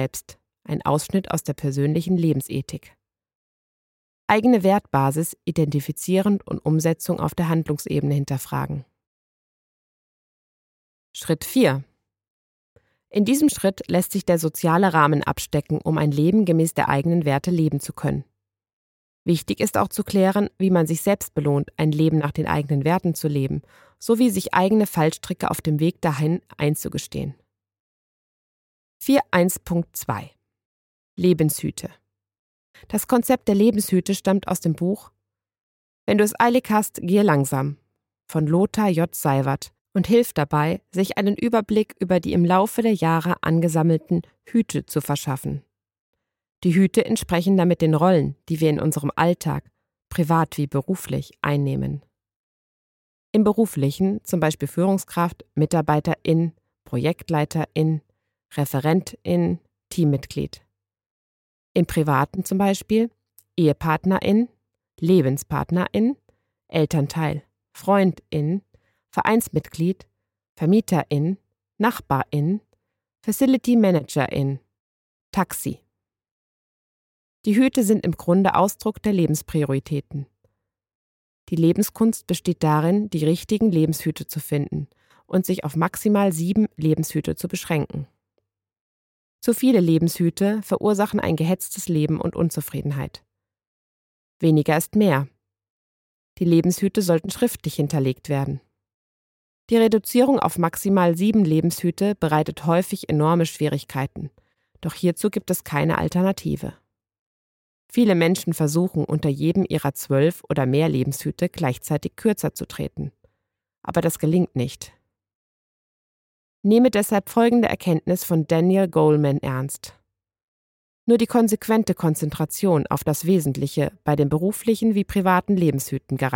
selbst, ein Ausschnitt aus der persönlichen Lebensethik. Eigene Wertbasis identifizieren und Umsetzung auf der Handlungsebene hinterfragen. Schritt 4. In diesem Schritt lässt sich der soziale Rahmen abstecken, um ein Leben gemäß der eigenen Werte leben zu können. Wichtig ist auch zu klären, wie man sich selbst belohnt, ein Leben nach den eigenen Werten zu leben, sowie sich eigene Fallstricke auf dem Weg dahin einzugestehen. 4.1.2 Lebenshüte. Das Konzept der Lebenshüte stammt aus dem Buch »Wenn du es eilig hast, gehe langsam« von Lothar J. Seiwert und hilft dabei, sich einen Überblick über die im Laufe der Jahre angesammelten Hüte zu verschaffen. Die Hüte entsprechen damit den Rollen, die wir in unserem Alltag, privat wie beruflich, einnehmen. Im Beruflichen zum Beispiel Führungskraft, Mitarbeiterin, Projektleiterin, Referentin, Teammitglied. Im Privaten zum Beispiel Ehepartnerin, Lebenspartnerin, Elternteil, Freundin, Vereinsmitglied, Vermieterin, Nachbarin, Facility Managerin, Taxi. Die Hüte sind im Grunde Ausdruck der Lebensprioritäten. Die Lebenskunst besteht darin, die richtigen Lebenshüte zu finden und sich auf maximal 7 Lebenshüte zu beschränken. Zu viele Lebenshüte verursachen ein gehetztes Leben und Unzufriedenheit. Weniger ist mehr. Die Lebenshüte sollten schriftlich hinterlegt werden. Die Reduzierung auf maximal 7 Lebenshüte bereitet häufig enorme Schwierigkeiten, doch hierzu gibt es keine Alternative. Viele Menschen versuchen, unter jedem ihrer 12 oder mehr Lebenshüte gleichzeitig kürzer zu treten. Aber das gelingt nicht. Nehme deshalb folgende Erkenntnis von Daniel Goleman ernst. Nur die konsequente Konzentration auf das Wesentliche bei den beruflichen wie privaten Lebenshüten garantiert